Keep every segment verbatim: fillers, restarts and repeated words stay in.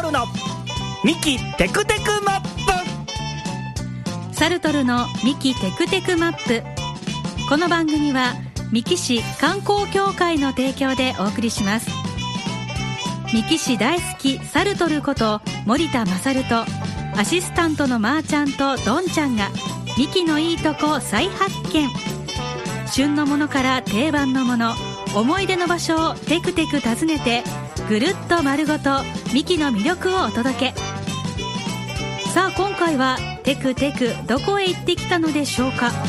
ルのミキテクテクマップ。 サルトルのミキテクテクマップ。この番組は三木市観光協会の提供でお送りします。三木市大好きサルトルこと森田勝とアシスタントのまーちゃんとどんちゃんがミキのいいとこ再発見。旬のものから定番のもの、思い出の場所をテクテク訪ねてぐるっと丸ごとミキの魅力をお届け。さあ今回はテクテクどこへ行ってきたのでしょうか。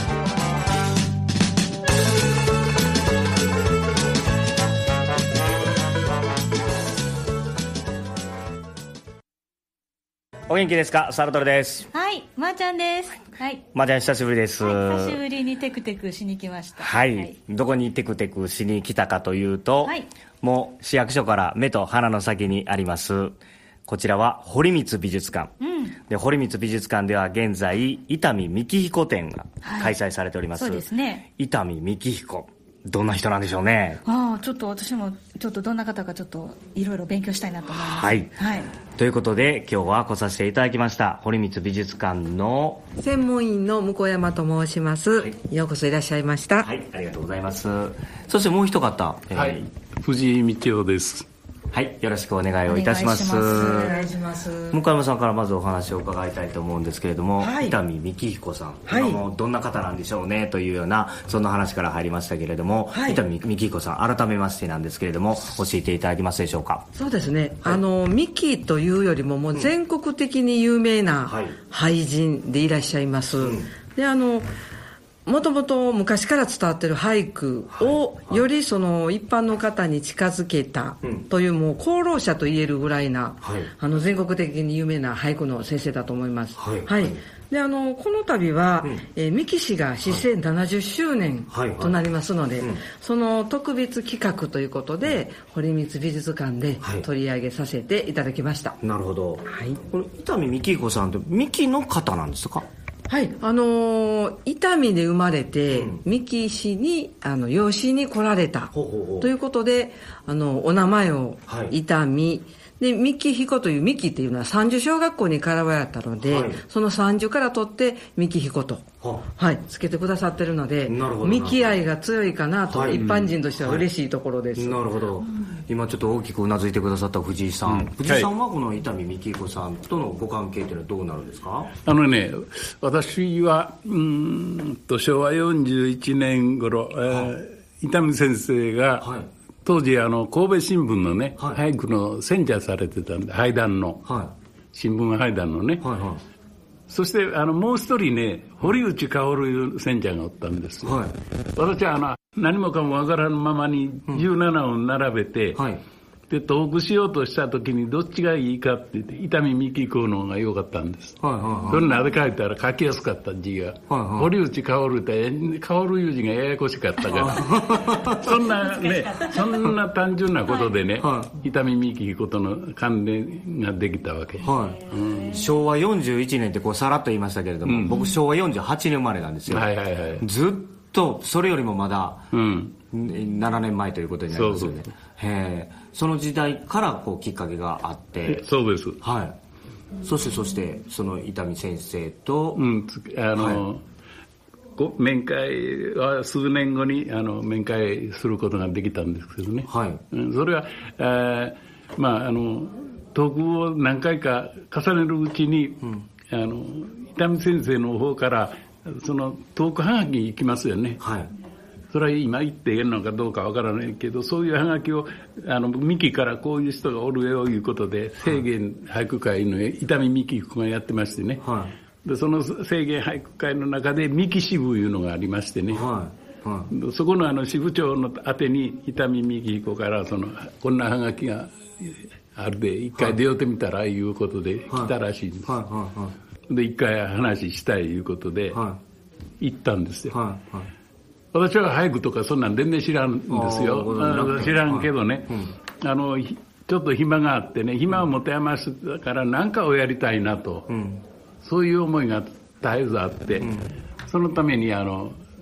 お元気ですか。サルトルです。 はい、まーちゃんです。はい、 まーちゃん久しぶりです、 はい、久しぶりにテクテクしに来ました。 はい、はい、どこにテクテクしに来たかというと、はい、もう市役所から目と鼻の先にありますこちらは堀光美術館、うん、で堀光美術館では現在伊丹幹彦展が開催されております、はい、そうですね。伊丹幹彦、どんな人なんでしょうね。 ああ、ちょっと私もちょっとどんな方かちょっといろいろ勉強したいなと思います。 はい、はい、ということで今日は来させていただきました堀光美術館の専門員の向山と申します、はい、ようこそいらっしゃいました。 はい、ありがとうございます。そしてもう一方、えー、 はい、藤井道夫です。 はい、よろしくお願いをいたします。お願いします。 向山さんからまずお話を伺いたいと思うんですけれども、はい、伊丹幹彦さん、はい、もうどんな方なんでしょうねというようなそんな話から入りましたけれども、はい、伊丹幹彦さん改めましてなんですけれども教えていただけますでしょうか。 そうですね、はい、あのミキというよりももう全国的に有名な俳人でいらっしゃいます、うん、であのもともと昔から伝わっている俳句をよりその一般の方に近づけたというもう功労者と言えるぐらいな、はい、あの全国的に有名な俳句の先生だと思います。はい、はい、であのこの度は、うんえー、三木市が市政ななじゅっしゅうねんとなりますので、はいはいはい、その特別企画ということで、うん、堀光美術館で取り上げさせていただきました。 はい、なるほど。はい、これ伊丹幹彦さんって三木の方なんですか。 はい、あのー、伊丹で生まれて、うん、三木市にあの養子に来られたほうほうほうということで、あのお名前を伊丹、はい、で三木彦という三木っていうのは三樹小学校に通われたので、はい、その三樹から取って三木彦と、ははい、つけてくださってるので、三木愛が強いかなと、はい、一般人としては嬉しいところです。はい、 なるほど。今ちょっと大きくうなずいてくださった藤井さん、うん、藤井さんはこの伊丹幹彦さんとのご関係というのはどうなるんですか。 あのね、私はうーんとしょうわよんじゅういちねん頃、えー、伊丹先生が、はい、当時あの神戸新聞のね、はい、俳句の選者されてたんで、俳壇の、はい、新聞俳壇のね、はいはい、そしてあのもう一人ね、堀内薫いう選者がおったんですよ。はい、私はあの何もかもわからんままにじゅうななを並べて、うんはい、でトークしようとした時にどっちがいいかって言って伊丹幹彦の方が良かったんです。はいはいはい、それなぜ書いたら書きやすかった字が、はいはい、堀内薫って薫いう字がややこしかったからそんなね、そんな単純なことでね、はい、伊丹幹彦との関連ができたわけ、はいうん、しょうわよんじゅういちねんってこうさらっと言いましたけれども、うん、僕しょうわよんじゅうはちねん生まれなんですよ。はいはいはい、ずっとそれよりもまだ、うんななねんまえということになりますよね。そうそうへその時代からこうきっかけがあって。 そうです、 はい、そしてそしてその伊丹先生と、 うん、あの、はい、面会は数年後にあの面会することができたんですけどね、はいうん、それはあまああのトークを何回か重ねるうちに、うん、あの伊丹先生の方からそのトークはがき行きますよね。はいそれは今言っていいのかどうかわからないけど、そういうハガキをあの三木からこういう人がおるよということで制限俳句会の伊丹幹彦がやってましてね、はい、でその制限俳句会の中で三木支部いうのがありましてね、はいはい、そこのあの支部長の宛てに伊丹幹彦からそのこんなハガキがあるで一回出ようてみたらいうことで来たらしいんです、はいはいはい、で一回話したいいうことで行ったんですよ、はいはい私は俳句とかそんなん全然知らんですよ。知らんけどね、うん、あのちょっと暇があってね、暇を持て余したから何かをやりたいなと、うん、そういう思いが絶えずあって、うん、そのためにあの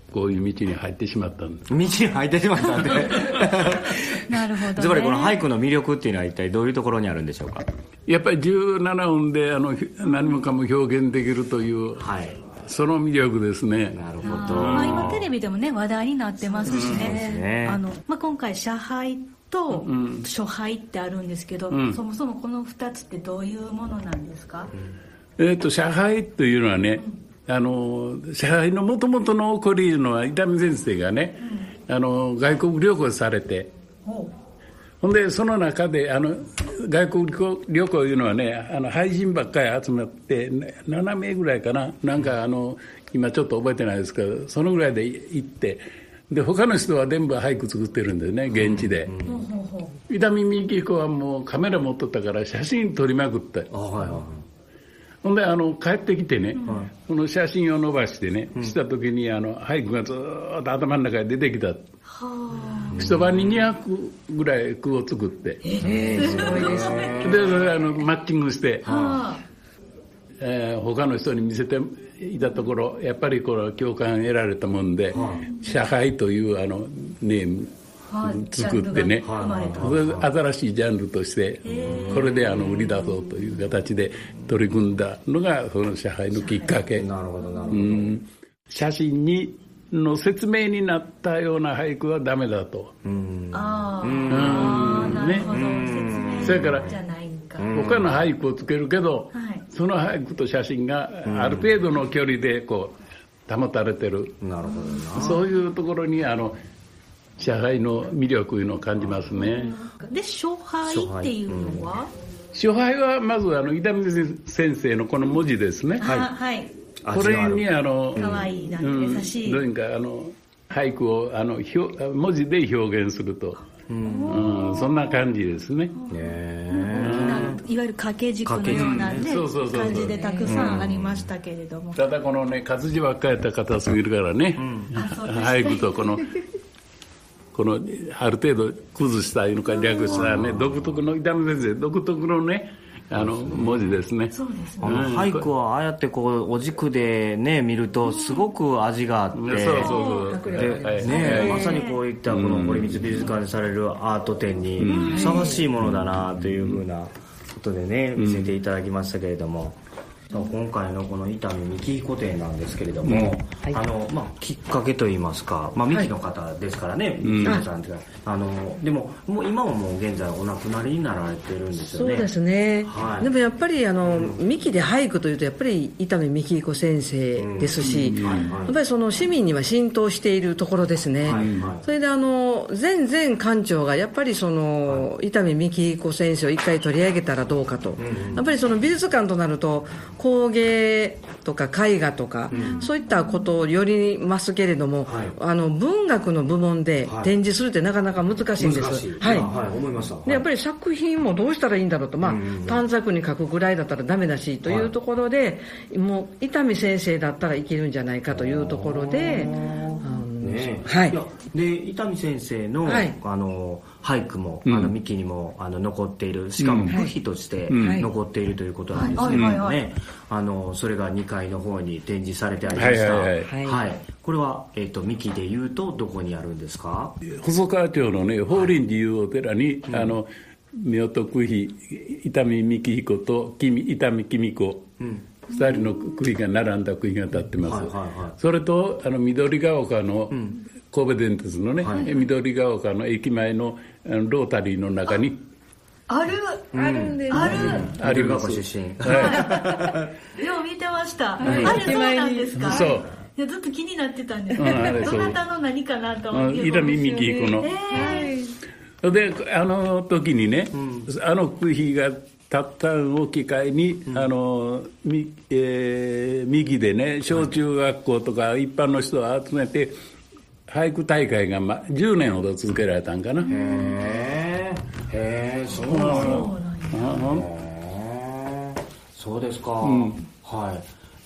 こういう道に入ってしまったんです。 道に入ってしまったんでなるほど、ね、 つまりこの俳句の魅力っていうのは一体どういうところにあるんでしょうか。 やっぱりじゅうななおんであの何もかも表現できるという、はい、その魅力ですね。 なるほど。 まあ、今テレビでもね話題になってますしね、うんね、あのまあ、今回社配と初配ってあるんですけど、うん、そもそもこのふたつってどういうものなんですか。 うん、えーと社配というのはね、うん、あの社配のもともとの起こりのは伊丹先生がね、うん、あの外国旅行されて、ほんでその中であの外国旅行いうのはね、あの俳人ばっかり集まってななめいぐらいかな、なんかあの今ちょっと覚えてないですけど、そのぐらいで行って、で他の人は全部俳句作ってるんですね、現地で。伊丹美紀子はもうカメラ持っとったから写真撮りまくって、あ、はいはい、ほんであの帰ってきてね、うん、この写真を伸ばしてね、うん、した時にあの俳句がずーっと頭の中に出てきた。一晩ににひゃくぐらい句を作って、えー、すごいですね。でそれあのマッチングして、はあ、えー、他の人に見せていたところ、やっぱりこれ共感得られたもんで、はあ、社会というあのネーム作ってね、はあ、新しいジャンルとしてこれであの売り出そうという形で取り組んだのがその社会のきっかけ。なるほどなるほど。うん、写真にの説明になったような俳句はダメだと。うん、ああ、なるほど、説明それからじゃないんか、他の俳句をつけるけど、はい、その俳句と写真がある程度の距離でこう保たれてる。なるほどな。そういうところにあの社会の魅力いうのを感じますね。 で初配っていうのは、 初配はまずあの伊丹先生のこの文字ですね。はい、はい、これにあのかわいいなんて優しい、うん、どういうかあの俳句をあの文字で表現すると、うんうん、そんな感じですね。へー、いわゆる掛け軸のような、ね、そうそうそうそう感じでたくさんありましたけれども、 ただこのね活字ばっかりやったら硬すぎるからね、うん、俳句とこのこのある程度崩したいうのか略したね、独特の伊丹先生独特のねあの文字ですね。そうですね。 あの俳句はああやってこうお軸でね見るとすごく味があって、うん、そうそうそうで、はい、ね、はい、まさにこういったこの堀光美術館でされるアート展にふさわしいものだなというふうなことでね見せていただきましたけれども。今回のこの伊丹美紀彦展なんですけれども、うん、はい、あのまあ、きっかけといいますか、まあ、美紀の方ですからね、美紀さんって、あのでももう今はもう現在お亡くなりになられてるんですよね。 そうですね、はい、でもやっぱりあの、うん、美紀で俳句というとやっぱり伊丹美紀彦先生ですし、うん、はいはい、やっぱりその市民には浸透しているところですね、はいはい、それであの前々館長がやっぱりその、はい、伊丹美紀彦先生を一回取り上げたらどうかと、うん、やっぱりその美術館となると工芸とか絵画とか、うん、そういったことをよりますけれども、はい、あの文学の部門で展示するってなかなか難しいんです。はい、はい、思いました。でやっぱり作品もどうしたらいいんだろうと、まあ、うんうん、短冊に書くぐらいだったらダメだしというところで、はい、もう伊丹先生だったらいけるんじゃないかというところで、 ね、はい、で伊丹先生の、はい、あの俳句も、うん、あの美紀にもあの残っている、しかも部碑として残っているということなんですけれどもね、あのそれがにかいの方に展示されてありました。はいはいはいはい、これは、えーと、美紀でいうとどこにあるんですか。 細川町のね法輪寺いうお寺に、はい、あの夫婦句碑伊丹美紀彦と伊丹紀美子、うん、ふたりの句碑が並んだ句碑が立ってます。はいはいはい、それとあの緑が丘の、うん、神戸電鉄のね、はい、緑が丘の駅前のあのロータリーの中にある、うん、あるんです、あるあります。出身、 はい、よう見てました、はい、あれそうなんですか。そう、いやずっと気になってたんですけど、うん、どなたの何かなと思って、 伊丹美紀彦の、えー、であの時にね、うん、あの句碑がたったんを機会に、うん、あのみ、えー、右でね小中学校とか一般の人を集めて俳句大会が、ま、じゅうねんほど続けられたんかな。へえ、へえ、そうなんや。そうですか、うん、はい。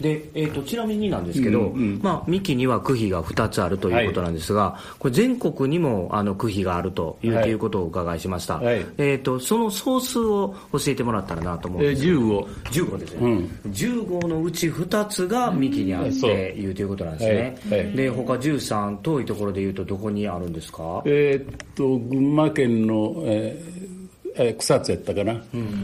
で、えー、とちなみになんですけど、うんうん、まあ、三木には区碑がふたつあるということなんですが、はい、これ全国にもあの区碑があるという、はい、いうことをお伺いしました、はい、えー、とその総数を教えてもらったらなと思うんですけど、えー、じゅうご, じゅうごですね、うん、じゅうごのうちふたつが三木にあっていうということなんですね、はいはい、で他じゅうさん遠いところでいうとどこにあるんですか？ えー、っと群馬県の、えー、草津やったかな、うんうんうん、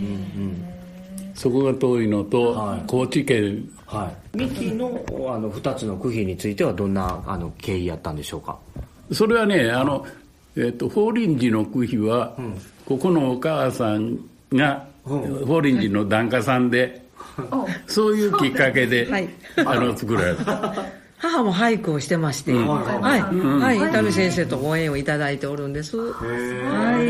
そこが遠いのと、はい、高知県、 はい、三木 の, あのふたつの区碑についてはどんなあの経緯やったんでしょうか？ それはね、あの、えー、と法輪寺の区碑は、うん、ここのお母さんが、うん、法輪寺の檀家さんで、うん、そういうきっかけで、はい、あの作られた。 母も俳句をしてまして、うん、はい、うん、はい、伊丹先生とご縁をいただいておるんです。へー、はい、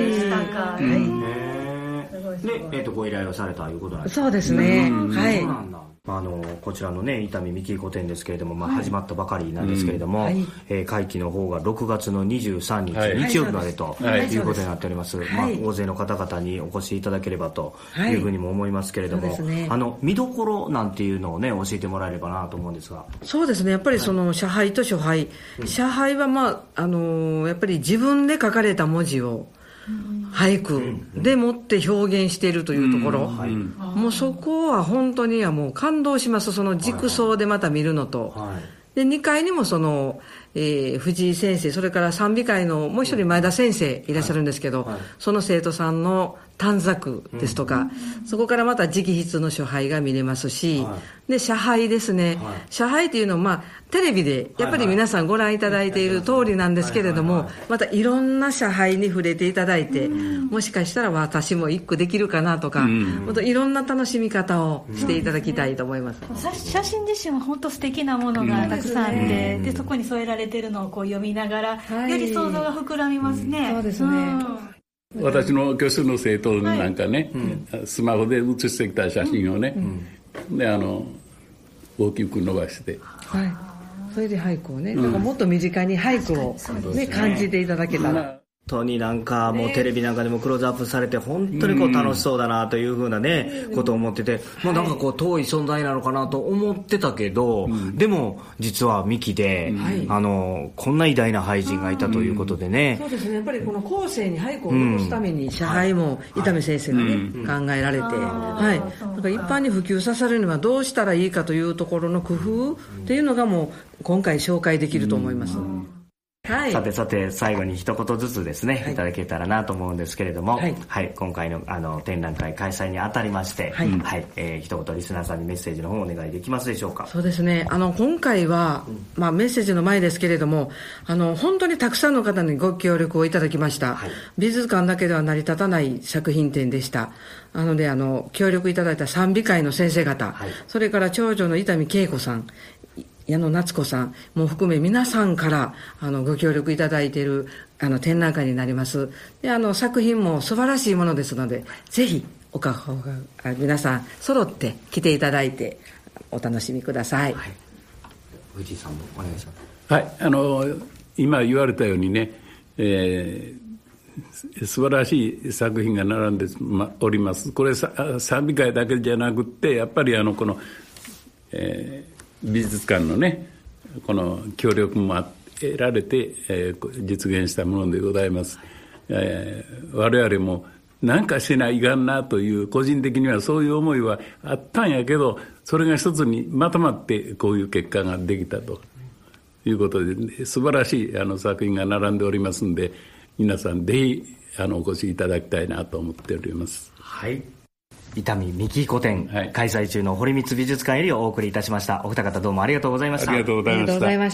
はい、 で、えー、とご依頼をされたということなんですか？そうですね、はい。 そうなんだ。あのこちらのね伊丹三木御殿ですけれども、まあ、始まったばかりなんですけれども、はい、えー、会期の方がろくがつのにじゅうさんにち、はい、日曜日までということになっております、はい、まあ、大勢の方々にお越しいただければというふうにも思いますけれども、はい、ね、あの見どころなんていうのをね教えてもらえればなと思うんですが。 そうですね、やっぱりその写拝と書拝、はい、写拝は、まああのー、やっぱり自分で書かれた文字を俳句でもって表現しているというところ、うん、はい、もうそこは本当にはもう感動します。その軸層でまた見るのと、はいはい、でにかいにもその、えー、藤井先生、それから賛美会のもう一人前田先生いらっしゃるんですけど、はいはい、その生徒さんの短冊ですとか、うん、そこからまた直筆の書拝が見れますし、はい、で写拝ですね、はい、写拝というのは、まあ、テレビでやっぱり皆さんご覧いただいている通りなんですけれども、またいろんな写拝に触れていただいて、うん、もしかしたら私も一句できるかなとか、うん、またいろんな楽しみ方をしていただきたいと思います、 うん、写真自身は本当素敵なものがたくさんあって、うん、でそこに添えられているのをこう読みながら、はい、より想像が膨らみますね、 うん、そうですね、 うん、 私の教室の生徒なんかね、はい、スマホで写してきた写真をね、うん、であの大きく伸ばして、 はい、それで俳句をね、うん、だからもっと身近に俳句を、ね、ね、感じていただけたら、 本当になんかもうテレビなんかでもクローズアップされて本当にこう楽しそうだなというふうなね、うん、ことを思ってて、まあ、なんかこう遠い存在なのかなと思ってたけど、うん、でも実は三木で、うん、あのこんな偉大な俳人がいたということでね、 うん、そうですね、やっぱりこの後世に俳句を残すために写拝も伊丹先生がね、うん、考えられて、はい、なんか一般に普及させるにはどうしたらいいかというところの工夫っていうのがもう今回紹介できると思います、うん、はい、さてさて最後に一言ずつですね、はい、いただけたらなと思うんですけれども、はいはい、今回 の, あの展覧会開催にあたりまして、はいはい、えー、一言リスナーさんにメッセージの方お願いできますでしょうか。 そうですね、あの今回は、まあ、メッセージの前ですけれども、あの本当にたくさんの方にご協力をいただきました、はい、美術館だけでは成り立たない作品展でした。なのであの協力いただいた賛美会の先生方、はい、それから長女の伊丹恵子さん、矢野夏子さんも含め皆さんからあのご協力いただいているあの展覧会になります。であの作品も素晴らしいものですので、ぜひおかほが皆さん揃って来ていただいてお楽しみください、はい、 藤井さんもお願いします。 はい、あの今言われたようにね、えー、素晴らしい作品が並んでおります。これ賛美会だけじゃなくってやっぱりあのこの、えー美術館のねこの協力も得られて、えー、実現したものでございます、えー、我々も何かしないかんなという個人的にはそういう思いはあったんやけど、それが一つにまとまってこういう結果ができたということで、ね、素晴らしいあの作品が並んでおりますので、皆さんぜひあのお越しいただきたいなと思っております。 はい、伊丹三木御殿、はい、開催中の堀光美術館よりお送りいたしました。お二方どうもありがとうございました。 ありがとうございました。ありがとうございました。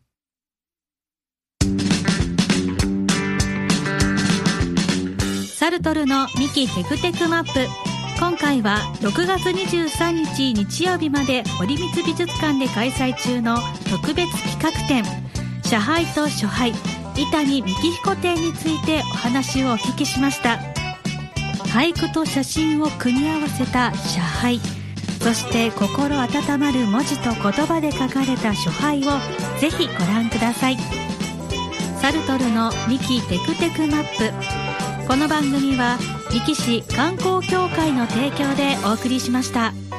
サルトルの三木テクテクマップ、今回はろくがつにじゅうさんにち日曜日まで堀光美術館で開催中の特別企画展、写拝と書拝伊丹三木彦展についてお話をお聞きしました。俳句と写真を組み合わせた写拝、そして心温まる文字と言葉で書かれた書拝をぜひご覧ください。サルトルの三木テクテクマップ、この番組は三木市観光協会の提供でお送りしました。